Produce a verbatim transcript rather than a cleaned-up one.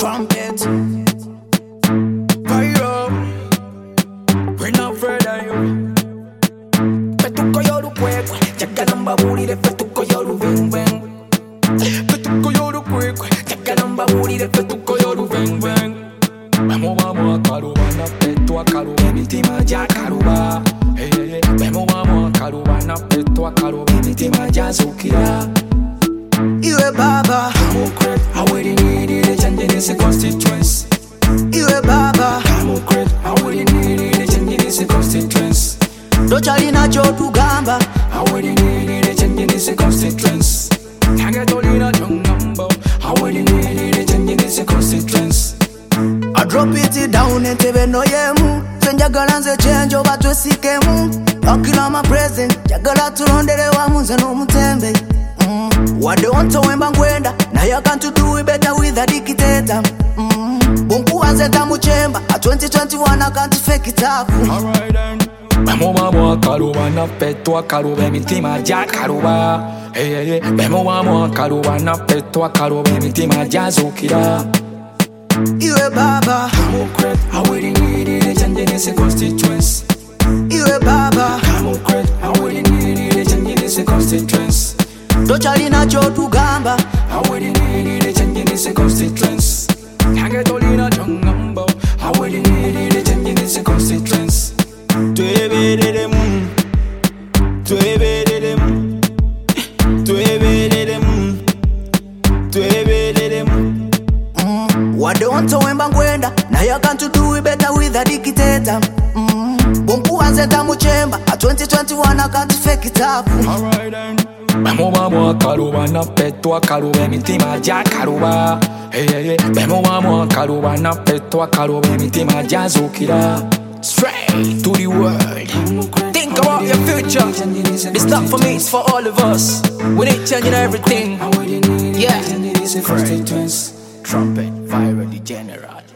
Trumpet Pyro We're not further you Fetuko yoru kwekwe Jagalamba bulire fetuko yoru bing bang Fetuko yoru kwekwe Jagalamba bulire fetuko yoru bing bang Bemo bamo akaruba na petu akaruba Emitima ja karuba Hey hey hey Bemo bamo akaruba na petu akaruba Emitima ja zukira Iwe baba Democrat, I wouldn't need it, changing this constituents. Iwe baba Democrat, I wouldn't need it, changing this constituents. Dochali na chotu gamba I wouldn't need it, changing this constituents. Kagetolina chongambo I wouldn't need it, changing this constituents. I drop it down and tebe no yemu Senjagala nze change oba twesikemu Akila ma present Jagala turondere wa munze no mutembe Wade onto wemba ngwenda na you can't do it better with a dictator. Mm. Bunku azeta muchemba a twenty twenty-one I can't fake it up. Alright then. Bemo bamo akaruba na petu akaruba emitima ja karuba. Hey hey hey. Bemo bamo akaruba na petu akaruba emitima ja zukira. Iwe baba Democrat, I wouldn't need it, changing this constituents. Iwe baba Democrat, I wouldn't need it, changing this constituents. Dochali na chotu gamba I wouldn't need it, changing this constituents. Kagetolina chongambo I wouldn't need it, changing this constituents. Tuebe de dem Tuebe de dem Tuebe de dem Tuebe de dem Wade onto wemba ngwenda na you can't do it better with a dictator. Bunku azeta muchemba a twenty twenty-one I can't fake it up. Alright then. Bemo bamo akaruba na petu akaruba emitima ja karuba. Hey hey hey. Bemo bamo akaruba na petu akaruba emitima ja zukira. Straight to the world. Think about your future. It's not for me, it's for all of us. We need changing everything. Yeah. Trumpet, viral, the general.